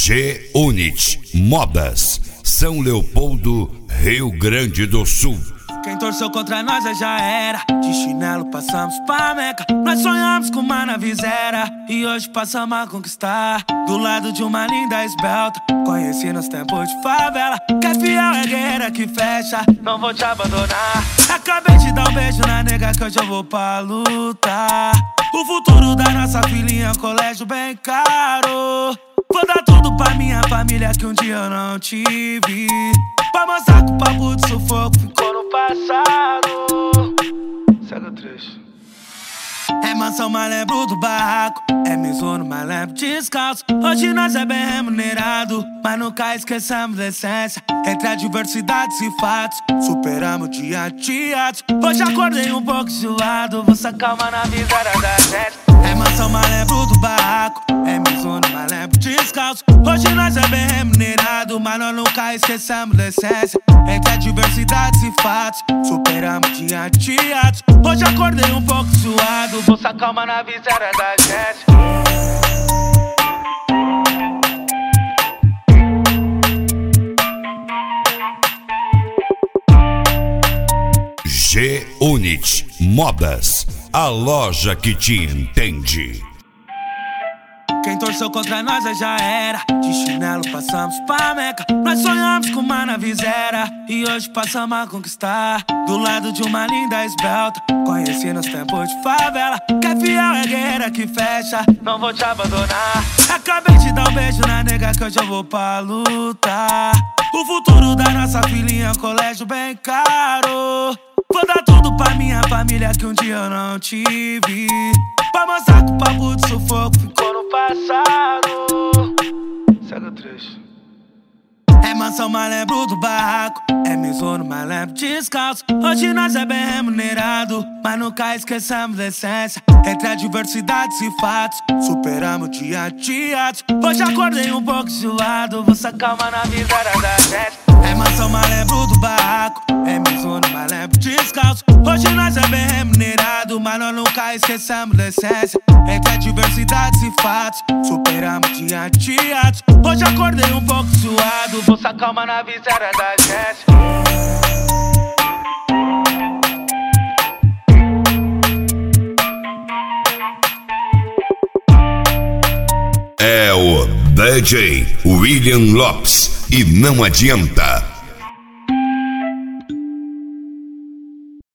G-Unit Modas, São Leopoldo, Rio Grande do Sul. Quem torceu contra nós já era. De chinelo passamos pra Meca. Nós sonhamos com uma navizeira e hoje passamos a conquistar. Do lado de uma linda esbelta, conheci nos tempos de favela. Que é fiel, é guerreira que fecha, não vou te abandonar. Acabei de dar um beijo na nega que hoje eu vou pra lutar. O futuro da nossa filhinha, colégio bem caro. Vou dar tudo pra minha família que um dia eu não tive. Pra mostrar que o papo de sufoco ficou no passado. Segue o trecho. É mansão, mas lembro do barraco. É Mizuno, mas lembro descalço. Hoje nós é bem remunerado, mas nunca esquecemos da essência. Entre adversidades e fatos, superamos dia a dia. Hoje acordei um pouco zoado, vou sacar uma na miséria da gente. É mansão, mas lembro do barraco. É Mizuno, mas lembro descalço. Hoje nós é bem remunerado, mas nós nunca esquecemos da essência. Entre adversidades e fatos, superamos dia a dia. Hoje acordei um pouco zoado, vou sacar uma na miséria da gente. G-Unit Modas, a loja que te entende. Quem torceu contra nós já era. De chinelo passamos pra Meca. Nós sonhamos com uma navizeira e hoje passamos a conquistar. Do lado de uma linda esbelta, conheci nos tempos de favela. Que é fiel, é guerreira que fecha, não vou te abandonar. Acabei de dar um beijo na nega que hoje eu vou pra lutar. O futuro da nossa filhinha, colégio bem caro. Vou dar tudo pra minha família que um dia eu não tive. Pra mostrar que o papo de sufoco ficou no passado. Segue o trecho. É mansão, mas lembro do barraco. É Mizuno, mas lembro descalço. Hoje nós é bem remunerado, mas nunca esquecemos da essência. Entre adversidades e fatos, superamos dia a dia. Hoje acordei um pouco zoado, vou sacar uma na miséria da gente. É mansão, mas lembro do barraco. É Mizuno, mas lembro descalço. Hoje nós é bem remunerado, mas nós nunca esquecemos da essência. Entre adversidades e fatos, superamos dia a dia. Hoje acordei um pouco zoado, vou sacar uma na miséria da gente. É o DJ William Lopes e não adianta.